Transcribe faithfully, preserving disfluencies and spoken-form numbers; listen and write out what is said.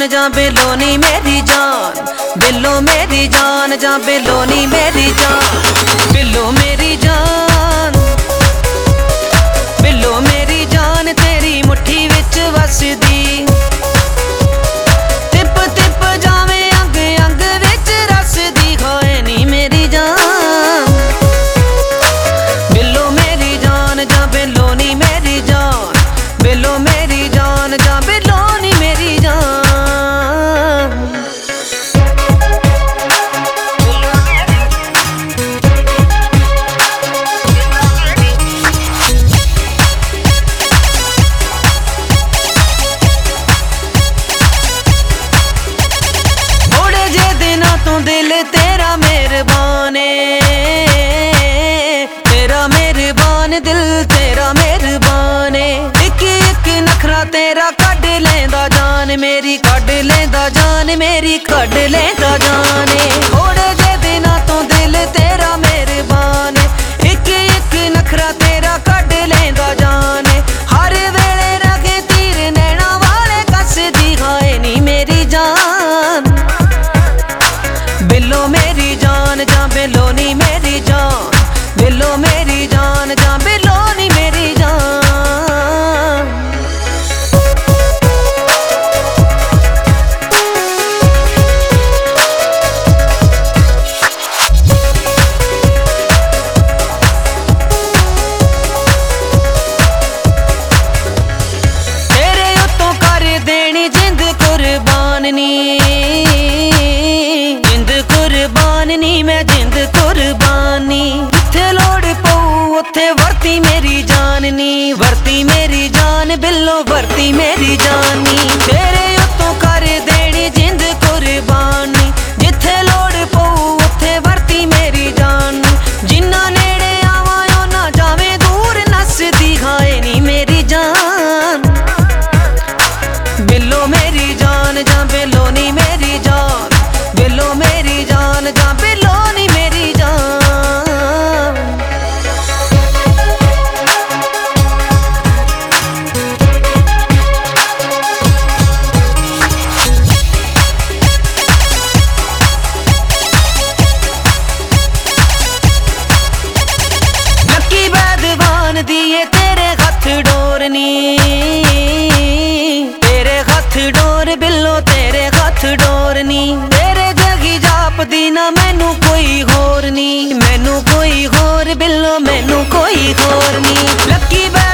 जान जा बेलो नी मेरी जान, बिल्लो मेरी जान जा बेलो नी मेरी जान, बिल्लो मेरी जान, बिल्लो मेरी जान तेरी मुट्ठी विच वसदी। तिप तिप जावे अंग अंग विच रसदी, होए नी मेरी जान, बिल्लो मेरी जान जा बिल्लो नी मेरी जान, बिल्लो मेरी जान जा बिल्लो नी मेरी जान। थोड़े जे दिनों तो दिल तेरा मेहरबान है, तेरा मेहरबान दिल तेरा मेहरबान है। इक इक नखरा तेरा कड लेंदा जान मेरी, कड लेंदा जान मेरी, कड लेंदा जान है। थोड़े जे दिनों तो दिल तेरा मेहरबान है, इक इक नखरा तेरा कड लेंदा जान है। हर वेले रखे तीर नैना वाले कसदी, हाए नी मेरी जान, बिल्लो मेरी जान जा बिल्लो नी मेरी जान, बिल्लो मेरी जान जा बिल्लो नी मेरी जान। तेरे उत्तों कर देनी जिंद कुर्बान नी, जिंद कुर्बान नी मैं जिंद कुर्बानी। जिथे लोड़ पऊ उत्थे वरती मेरी जान नी, वरती मेरी जान बिल्लो वरती मेरी जानी। तेरे उत्तों कर देनी जिंद कुर्बानी, जिथे लोड़ पऊ उत्थे वरती मेरी जान। जिन्ना नेड़े आवां ओना जावे दूर नसदी, हाए नी मेरी जान, बिल्लो मेरी जान जा बिल्लो नी मेरी जान, बिल्लो मेरी जान जा बिल्लो नी मेरी जान। लकी बैदवान दिए तेरे हथ डोरनी, तेरे हथ डोर बिल्लो तेरे हथ डोरनी। तेरे जगी जापदी ना मैनू कोई होर नी, मैनू कोई होर बिल्लो मैनू कोई होर नी। लकी